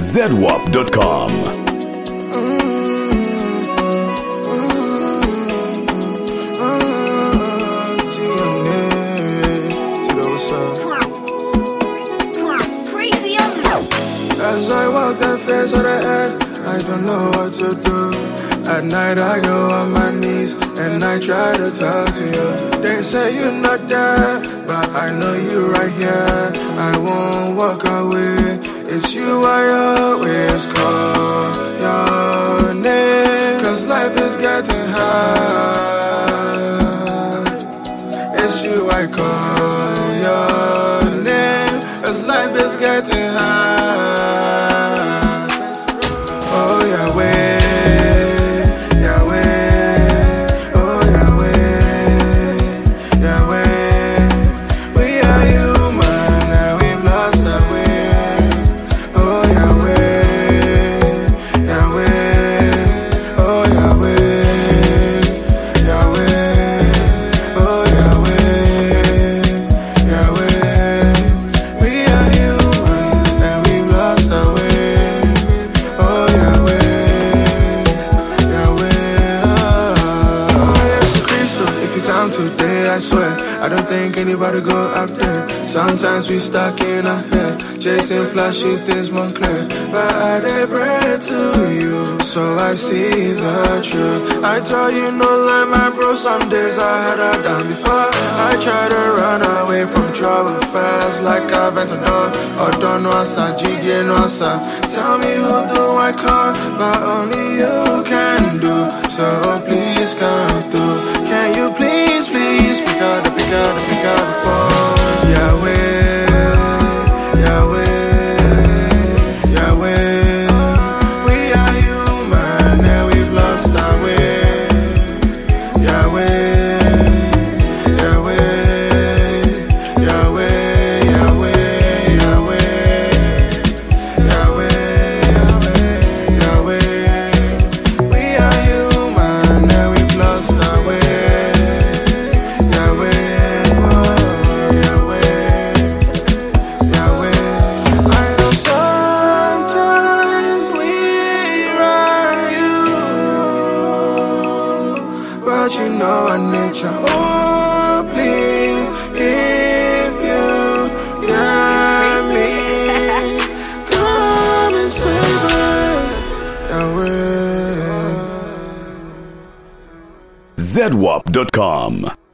ZWAP.com. As I walk the face of the earth, I don't know what to do. At night I go on my knees and I try to talk to you. They say you're not there, but I know you're right here. I won't walk away. It's you I always call your name. Cause life is getting hard. It's you I call your name. Cause life is getting hard. Oh Yahweh. Today I swear, I don't think anybody go up there. Sometimes we stuck in our head, chasing flashy things more clear. But I did pray to you, so I see the truth. I told you no lie, my bro, some days I had her down before. I tried to run away from trouble fast, like a ventador. Or don't know asa, jiggy no asa. Tell me who do I call, but only you can do. So please come through. Can you please pick up the phone? Yahweh, Yahweh, Yahweh. We are human and we've lost our way. Yahweh, Yahweh, Yahweh, Yahweh, Yahweh, Yahweh, Yahweh. We are human and we've lost our way. But you know our nature. Oh, please, if you got me, come and save us, Yahweh. ZWAP.com.